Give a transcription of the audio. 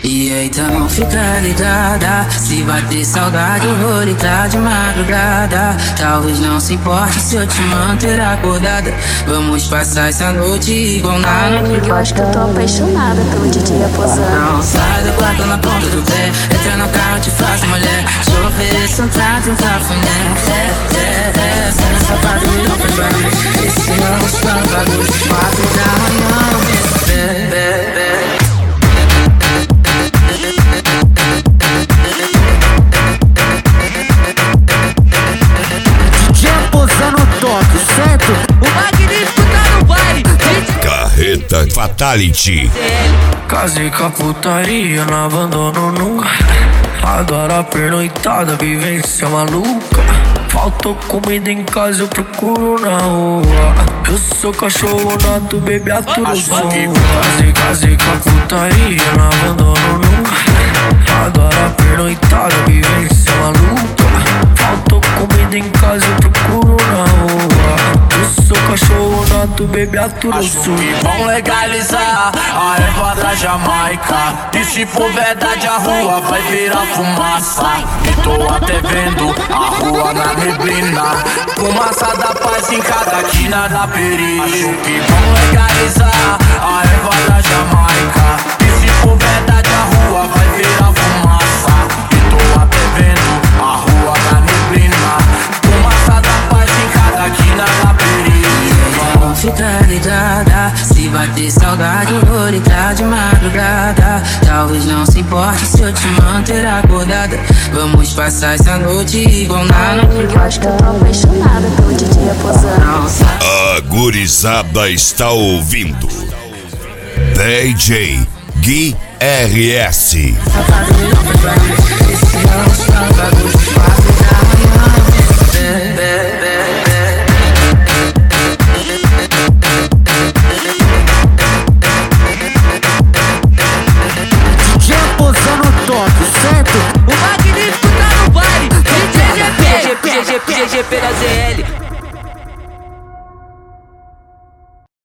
E então fica ligada, se bater saudade eu vou ligar de madrugada. Talvez não se importe se eu te manter acordada. Vamos passar essa noite igual na noite. Eu acho que eu tô apaixonada pelo DJ Aposando. Não sai do quarto na ponta do pé, entra no carro, te faço mulher. Te ofereço um trato e um cafuné. Sai na sapato e não faz barulho. Esse não gosta do bagulho. 4 da manhã, certo? O magnífico tá no baile. Carreta Fatality. Casei com a putaria, não abandono nunca. Agora a pernoitada, vivência maluca. Faltou comida em casa, eu procuro na rua. Eu sou cachorro nato, bebê aturo o som. Casei com a putaria, não abandono nunca. Agora a pernoitada, vivência maluca. Faltou comida em casa, eu procuro na rua. Eu sou cachorro nato, bebê aturo o som. Vão legalizar a erva da Jamaica. E se for verdade a rua vai virar fumaça. E tô até vendo a rua na neblina. Fumaça da paz em cada quina da perigo. Acho que vão legalizar a erva da Jamaica. E se for verdade a rua vai virar fumaça. E tô até vendo a rua na neblina. Fumaça da paz em cada quina da perigo. fica ligada, se bater saudade eu vou ligar de madrugada. Talvez não se importe se eu te manter acordada. Vamos passar essa noite igual na noite. Eu acho que eu tô apaixonada pelo DJ Aposando. A gurizada está ouvindo DJ Gui RS. O magnífico tá no baile. DJ GP da ZL.